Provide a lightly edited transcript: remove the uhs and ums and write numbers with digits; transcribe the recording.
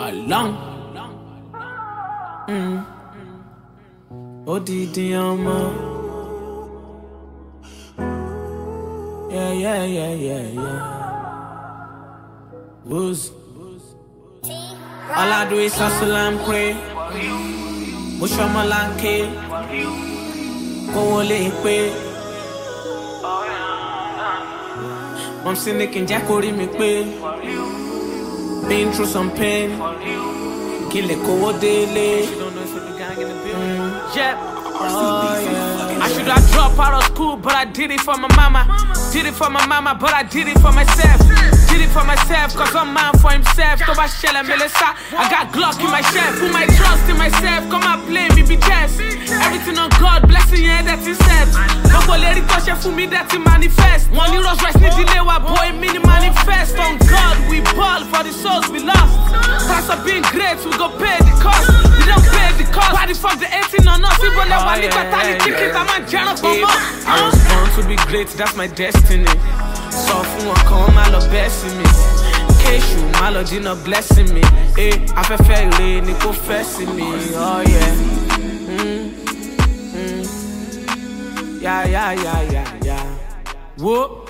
Along. Odidi ọmọ. Yeah. Wooz. All I do is hustle and pray. Bush on my lanky. Go lè pé. Mom say Nick and Jack orí mi pé. Been through some pain. Kill it, go daily. Yeah. I should have dropped out of school, but I did it for my mama. Did it for my mama, but I did it for myself. Did it for myself, cause I'm man for himself. Toba Shell and Melissa, I got Glock in my chest. Put my trust in myself, come and play me, be chess. Everything on God, blessing, yeah, that's his set. No go let it touch for me, that's it manifest. One Euros rest, need delay, what boy, mini manifest. On God, we ball for the souls we lost. Pass up being great, we go pay the cost. We don't pay the cost. Why the fuck the 18 on us? People let one nigga tally ticket, I'm a general for more. I was born to be great, that's my destiny. So fun one come my love blessing me. Keshu, my lord, you not blessing me. I feel fair, ni confessing me. Oh yeah. Yeah. Whoa.